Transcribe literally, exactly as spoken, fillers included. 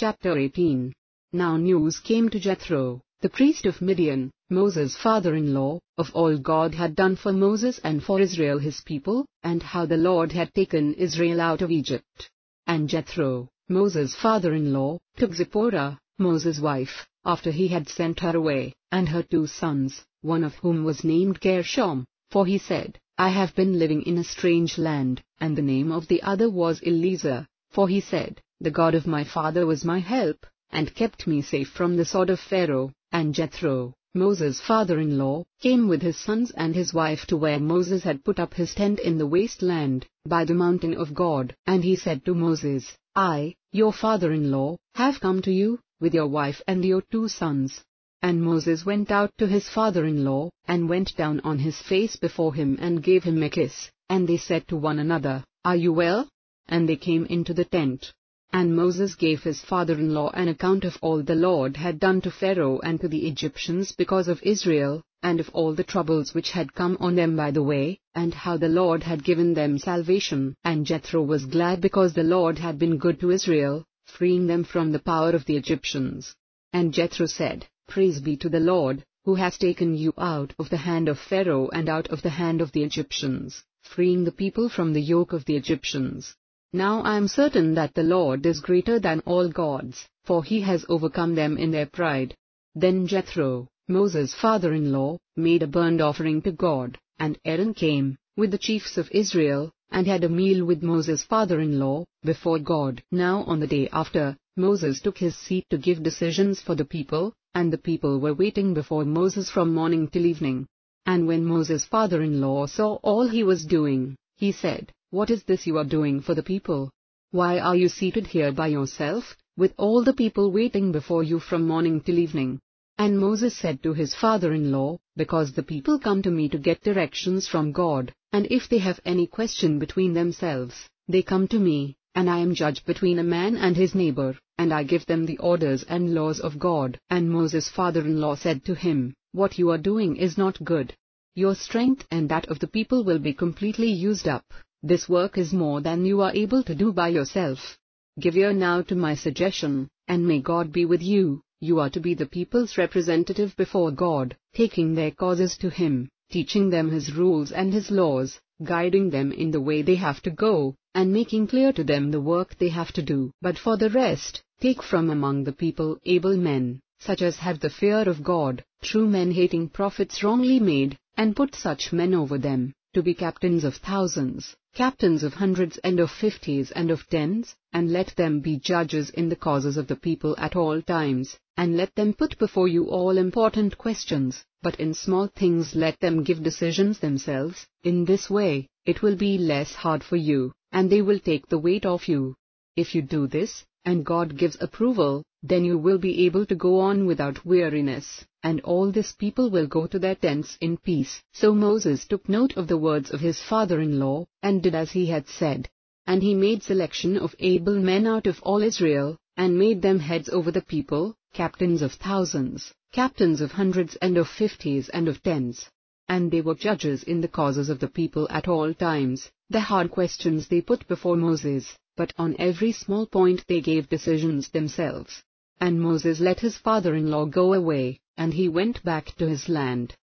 Chapter eighteen. Now news came to Jethro, the priest of Midian, Moses' father-in-law, of all God had done for Moses and for Israel his people, and how the Lord had taken Israel out of Egypt. And Jethro, Moses' father-in-law, took Zipporah, Moses' wife, after he had sent her away, and her two sons, one of whom was named Gershom, for he said, I have been living in a strange land, and the name of the other was Eliezer, for he said, the God of my father was my help, and kept me safe from the sword of Pharaoh. And Jethro, Moses' father-in-law, came with his sons and his wife to where Moses had put up his tent in the wasteland, by the mountain of God. And he said to Moses, I, your father-in-law, have come to you, with your wife and your two sons. And Moses went out to his father-in-law, and went down on his face before him and gave him a kiss. And they said to one another, Are you well? And they came into the tent. And Moses gave his father-in-law an account of all the Lord had done to Pharaoh and to the Egyptians because of Israel, and of all the troubles which had come on them by the way, and how the Lord had given them salvation. And Jethro was glad because the Lord had been good to Israel, freeing them from the power of the Egyptians. And Jethro said, Praise be to the Lord, who has taken you out of the hand of Pharaoh and out of the hand of the Egyptians, freeing the people from the yoke of the Egyptians. Now I am certain that the Lord is greater than all gods, for he has overcome them in their pride. Then Jethro, Moses' father-in-law, made a burnt offering to God, and Aaron came, with the chiefs of Israel, and had a meal with Moses' father-in-law, before God. Now on the day after, Moses took his seat to give decisions for the people, and the people were waiting before Moses from morning till evening. And when Moses' father-in-law saw all he was doing, he said, What is this you are doing for the people? Why are you seated here by yourself, with all the people waiting before you from morning till evening? And Moses said to his father-in-law, Because the people come to me to get directions from God, and if they have any question between themselves, they come to me, and I am judge between a man and his neighbor, and I give them the orders and laws of God. And Moses' father-in-law said to him, What you are doing is not good. Your strength and that of the people will be completely used up. This work is more than you are able to do by yourself. Give ear now to my suggestion, and may God be with you. You are to be the people's representative before God, taking their causes to Him, teaching them His rules and His laws, guiding them in the way they have to go, and making clear to them the work they have to do. But for the rest, take from among the people able men, such as have the fear of God, true men hating prophets wrongly made, and put such men over them, to be captains of thousands, captains of hundreds and of fifties and of tens, and let them be judges in the causes of the people at all times, and let them put before you all important questions, but in small things let them give decisions themselves. In this way, it will be less hard for you, and they will take the weight off you. If you do this, and God gives approval, then you will be able to go on without weariness, and all this people will go to their tents in peace. So Moses took note of the words of his father-in-law, and did as he had said. And he made selection of able men out of all Israel, and made them heads over the people, captains of thousands, captains of hundreds and of fifties and of tens. And they were judges in the causes of the people at all times. The hard questions they put before Moses, but on every small point they gave decisions themselves. And Moses let his father-in-law go away, and he went back to his land.